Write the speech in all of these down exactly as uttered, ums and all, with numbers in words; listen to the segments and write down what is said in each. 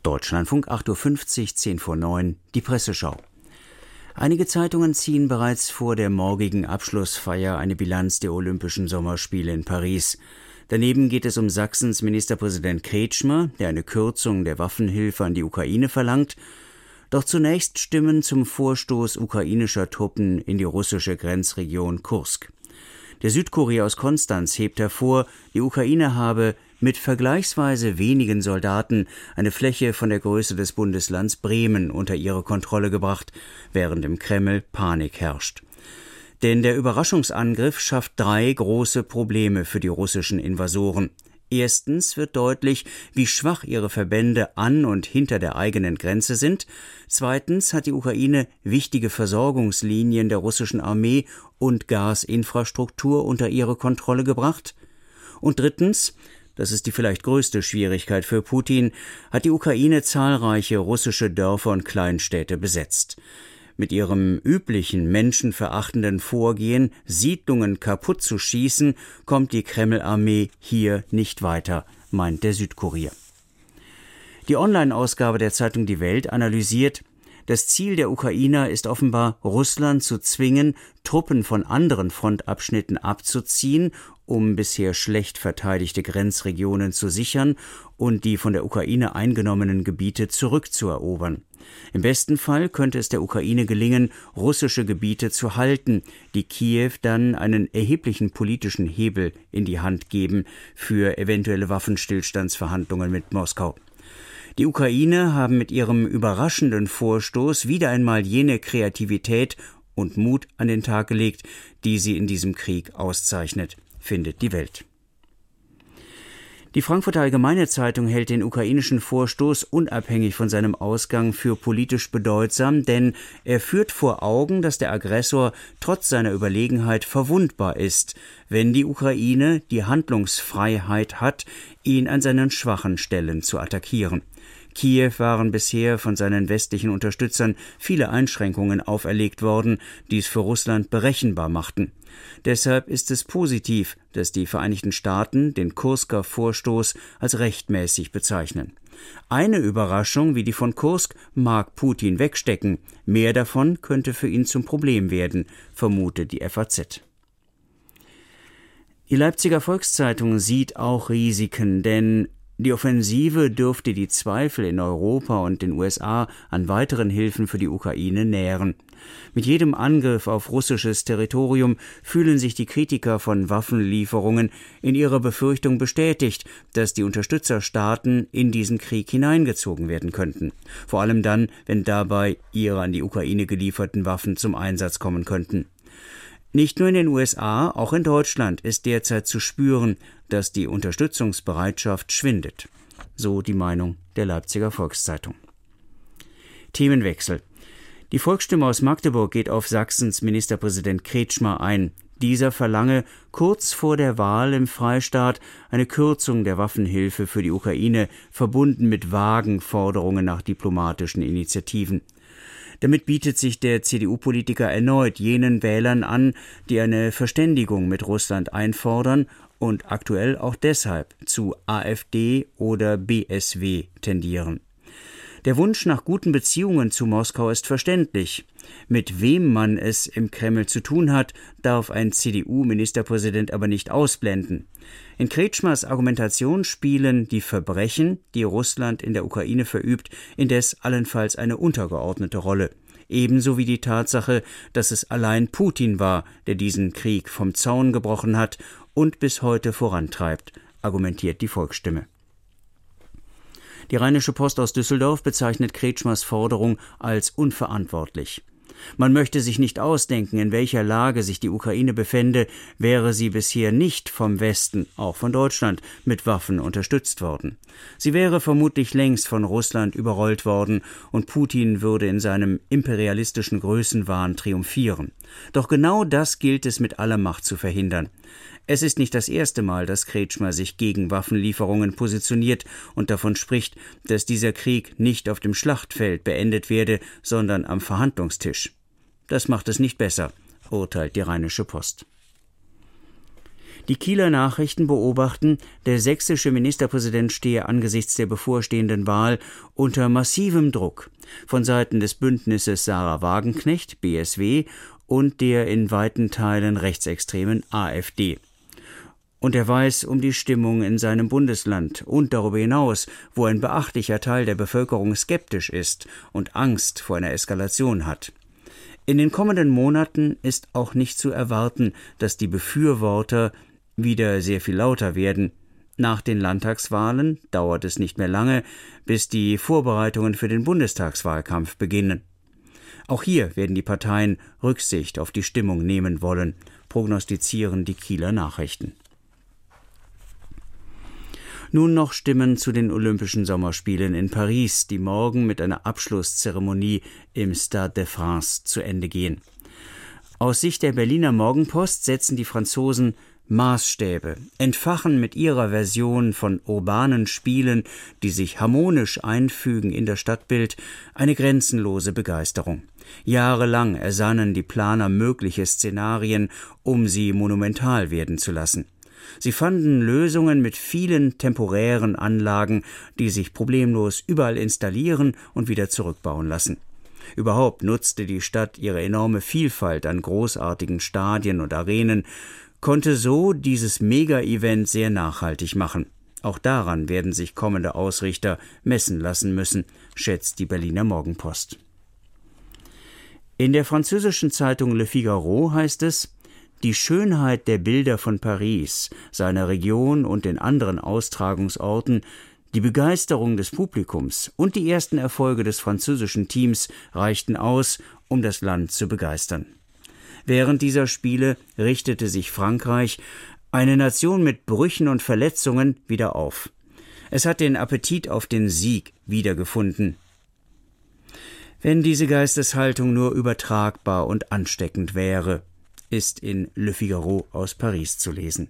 Deutschlandfunk, acht Uhr fünfzig, zehn vor neun, die Presseschau. Einige Zeitungen ziehen bereits vor der morgigen Abschlussfeier eine Bilanz der Olympischen Sommerspiele in Paris. Daneben geht es um Sachsens Ministerpräsident Kretschmer, der eine Kürzung der Waffenhilfe an die Ukraine verlangt. Doch zunächst Stimmen zum Vorstoß ukrainischer Truppen in die russische Grenzregion Kursk. Der Südkurier aus Konstanz hebt hervor, die Ukraine habe mit vergleichsweise wenigen Soldaten eine Fläche von der Größe des Bundeslands Bremen unter ihre Kontrolle gebracht, während im Kreml Panik herrscht. Denn der Überraschungsangriff schafft drei große Probleme für die russischen Invasoren. Erstens wird deutlich, wie schwach ihre Verbände an und hinter der eigenen Grenze sind. Zweitens hat die Ukraine wichtige Versorgungslinien der russischen Armee und Gasinfrastruktur unter ihre Kontrolle gebracht. Und drittens, das ist die vielleicht größte Schwierigkeit für Putin, hat die Ukraine zahlreiche russische Dörfer und Kleinstädte besetzt. Mit ihrem üblichen menschenverachtenden Vorgehen, Siedlungen kaputt zu schießen, kommt die Kreml-Armee hier nicht weiter, meint der Südkurier. Die Online-Ausgabe der Zeitung Die Welt analysiert: Das Ziel der Ukrainer ist offenbar, Russland zu zwingen, Truppen von anderen Frontabschnitten abzuziehen, um bisher schlecht verteidigte Grenzregionen zu sichern und die von der Ukraine eingenommenen Gebiete zurückzuerobern. Im besten Fall könnte es der Ukraine gelingen, russische Gebiete zu halten, die Kiew dann einen erheblichen politischen Hebel in die Hand geben für eventuelle Waffenstillstandsverhandlungen mit Moskau. Die Ukraine haben mit ihrem überraschenden Vorstoß wieder einmal jene Kreativität und Mut an den Tag gelegt, die sie in diesem Krieg auszeichnet, findet die Welt. Die Frankfurter Allgemeine Zeitung hält den ukrainischen Vorstoß unabhängig von seinem Ausgang für politisch bedeutsam, denn er führt vor Augen, dass der Aggressor trotz seiner Überlegenheit verwundbar ist, wenn die Ukraine die Handlungsfreiheit hat, ihn an seinen schwachen Stellen zu attackieren. Kiew waren bisher von seinen westlichen Unterstützern viele Einschränkungen auferlegt worden, die es für Russland berechenbar machten. Deshalb ist es positiv, dass die Vereinigten Staaten den Kursker Vorstoß als rechtmäßig bezeichnen. Eine Überraschung wie die von Kursk mag Putin wegstecken. Mehr davon könnte für ihn zum Problem werden, vermutet die F A Z. Die Leipziger Volkszeitung sieht auch Risiken, denn die Offensive dürfte die Zweifel in Europa und den U S A an weiteren Hilfen für die Ukraine nähren. Mit jedem Angriff auf russisches Territorium fühlen sich die Kritiker von Waffenlieferungen in ihrer Befürchtung bestätigt, dass die Unterstützerstaaten in diesen Krieg hineingezogen werden könnten. Vor allem dann, wenn dabei ihre an die Ukraine gelieferten Waffen zum Einsatz kommen könnten. Nicht nur in den U S A, auch in Deutschland ist derzeit zu spüren, dass die Unterstützungsbereitschaft schwindet. So die Meinung der Leipziger Volkszeitung. Themenwechsel. Die Volksstimme aus Magdeburg geht auf Sachsens Ministerpräsident Kretschmer ein. Dieser verlange kurz vor der Wahl im Freistaat eine Kürzung der Waffenhilfe für die Ukraine, verbunden mit vagen Forderungen nach diplomatischen Initiativen. Damit bietet sich der C D U-Politiker erneut jenen Wählern an, die eine Verständigung mit Russland einfordern und aktuell auch deshalb zu AfD oder B S W tendieren. Der Wunsch nach guten Beziehungen zu Moskau ist verständlich. Mit wem man es im Kreml zu tun hat, darf ein C D U-Ministerpräsident aber nicht ausblenden. In Kretschmers Argumentation spielen die Verbrechen, die Russland in der Ukraine verübt, indes allenfalls eine untergeordnete Rolle. Ebenso wie die Tatsache, dass es allein Putin war, der diesen Krieg vom Zaun gebrochen hat und bis heute vorantreibt, argumentiert die Volksstimme. Die Rheinische Post aus Düsseldorf bezeichnet Kretschmers Forderung als unverantwortlich. Man möchte sich nicht ausdenken, in welcher Lage sich die Ukraine befände, wäre sie bisher nicht vom Westen, auch von Deutschland, mit Waffen unterstützt worden. Sie wäre vermutlich längst von Russland überrollt worden und Putin würde in seinem imperialistischen Größenwahn triumphieren. Doch genau das gilt es mit aller Macht zu verhindern. Es ist nicht das erste Mal, dass Kretschmer sich gegen Waffenlieferungen positioniert und davon spricht, dass dieser Krieg nicht auf dem Schlachtfeld beendet werde, sondern am Verhandlungstisch. Das macht es nicht besser, urteilt die Rheinische Post. Die Kieler Nachrichten beobachten, der sächsische Ministerpräsident stehe angesichts der bevorstehenden Wahl unter massivem Druck von Seiten des Bündnisses Sarah Wagenknecht, B S W, und der in weiten Teilen rechtsextremen AfD. Und er weiß um die Stimmung in seinem Bundesland und darüber hinaus, wo ein beachtlicher Teil der Bevölkerung skeptisch ist und Angst vor einer Eskalation hat. In den kommenden Monaten ist auch nicht zu erwarten, dass die Befürworter wieder sehr viel lauter werden. Nach den Landtagswahlen dauert es nicht mehr lange, bis die Vorbereitungen für den Bundestagswahlkampf beginnen. Auch hier werden die Parteien Rücksicht auf die Stimmung nehmen wollen, prognostizieren die Kieler Nachrichten. Nun noch Stimmen zu den Olympischen Sommerspielen in Paris, die morgen mit einer Abschlusszeremonie im Stade de France zu Ende gehen. Aus Sicht der Berliner Morgenpost setzen die Franzosen Maßstäbe, entfachen mit ihrer Version von urbanen Spielen, die sich harmonisch einfügen in das Stadtbild, eine grenzenlose Begeisterung. Jahrelang ersannen die Planer mögliche Szenarien, um sie monumental werden zu lassen. Sie fanden Lösungen mit vielen temporären Anlagen, die sich problemlos überall installieren und wieder zurückbauen lassen. Überhaupt nutzte die Stadt ihre enorme Vielfalt an großartigen Stadien und Arenen, konnte so dieses Mega-Event sehr nachhaltig machen. Auch daran werden sich kommende Ausrichter messen lassen müssen, schätzt die Berliner Morgenpost. In der französischen Zeitung Le Figaro heißt es: Die Schönheit der Bilder von Paris, seiner Region und den anderen Austragungsorten, die Begeisterung des Publikums und die ersten Erfolge des französischen Teams reichten aus, um das Land zu begeistern. Während dieser Spiele richtete sich Frankreich, eine Nation mit Brüchen und Verletzungen, wieder auf. Es hat den Appetit auf den Sieg wiedergefunden. Wenn diese Geisteshaltung nur übertragbar und ansteckend wäre, ist in Le Figaro aus Paris zu lesen.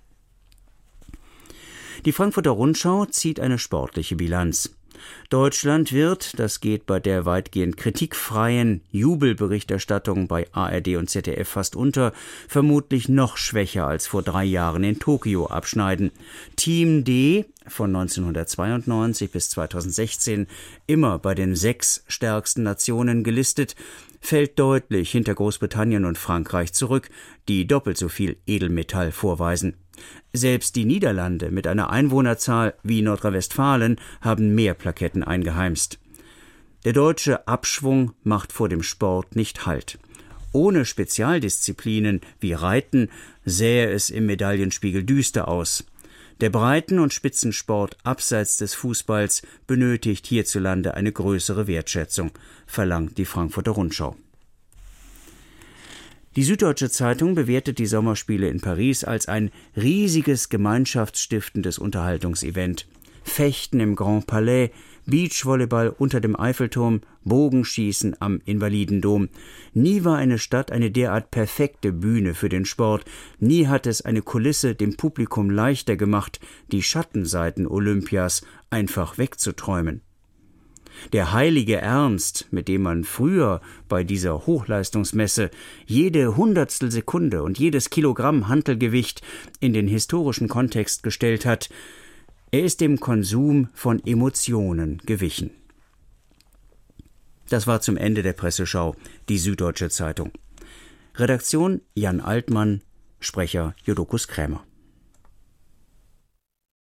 Die Frankfurter Rundschau zieht eine sportliche Bilanz. Deutschland wird, das geht bei der weitgehend kritikfreien Jubelberichterstattung bei A R D und Z D F fast unter, vermutlich noch schwächer als vor drei Jahren in Tokio abschneiden. Team D, von neunzehnhundertzweiundneunzig bis zweitausendsechzehn immer bei den sechs stärksten Nationen gelistet, fällt deutlich hinter Großbritannien und Frankreich zurück, die doppelt so viel Edelmetall vorweisen. Selbst die Niederlande mit einer Einwohnerzahl wie Nordrhein-Westfalen haben mehr Plaketten eingeheimst. Der deutsche Abschwung macht vor dem Sport nicht Halt. Ohne Spezialdisziplinen wie Reiten sähe es im Medaillenspiegel düster aus. Der Breiten- und Spitzensport abseits des Fußballs benötigt hierzulande eine größere Wertschätzung, verlangt die Frankfurter Rundschau. Die Süddeutsche Zeitung bewertet die Sommerspiele in Paris als ein riesiges gemeinschaftsstiftendes Unterhaltungsevent. Fechten im Grand Palais, Beachvolleyball unter dem Eiffelturm, Bogenschießen am Invalidendom. Nie war eine Stadt eine derart perfekte Bühne für den Sport. Nie hat es eine Kulisse dem Publikum leichter gemacht, die Schattenseiten Olympias einfach wegzuträumen. Der heilige Ernst, mit dem man früher bei dieser Hochleistungsmesse jede Hundertstel Sekunde und jedes Kilogramm Hantelgewicht in den historischen Kontext gestellt hat, er ist dem Konsum von Emotionen gewichen. Das war zum Ende der Presseschau, die Süddeutsche Zeitung. Redaktion Jan Altmann, Sprecher Jodokus Krämer.